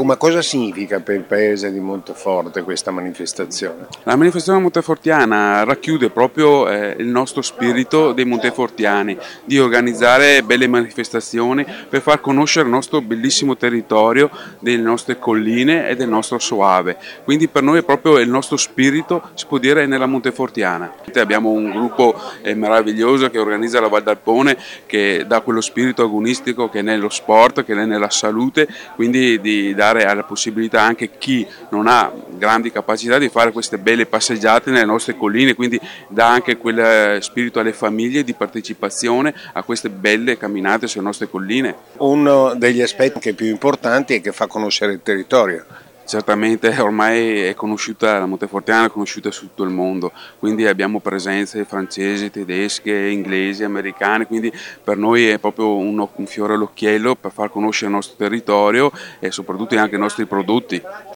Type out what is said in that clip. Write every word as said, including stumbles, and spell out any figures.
ma cosa significa per il paese di Monteforte questa manifestazione? La manifestazione montefortiana racchiude proprio eh, il nostro spirito dei montefortiani, di organizzare belle manifestazioni per far conoscere il nostro bellissimo territorio, delle nostre colline e del nostro Soave. Quindi per noi è proprio il nostro spirito, si può dire, nella montefortiana. Abbiamo un gruppo eh, meraviglioso che organizza la Val d'Alpone, che dà quello spirito agonistico che è nello sport, che è nella salute, quindi di dare la possibilità anche a chi non ha grandi capacità di fare queste belle passeggiate nelle nostre colline, quindi dà anche quel spirito alle famiglie di partecipazione a queste belle camminate sulle nostre colline. Uno degli aspetti più importanti è che fa conoscere il territorio. Certamente ormai è conosciuta, la Montefortiana è conosciuta su tutto il mondo, quindi abbiamo presenze francesi, tedesche, inglesi, americane, quindi per noi è proprio un, un fiore all'occhiello per far conoscere il nostro territorio e soprattutto anche i nostri prodotti.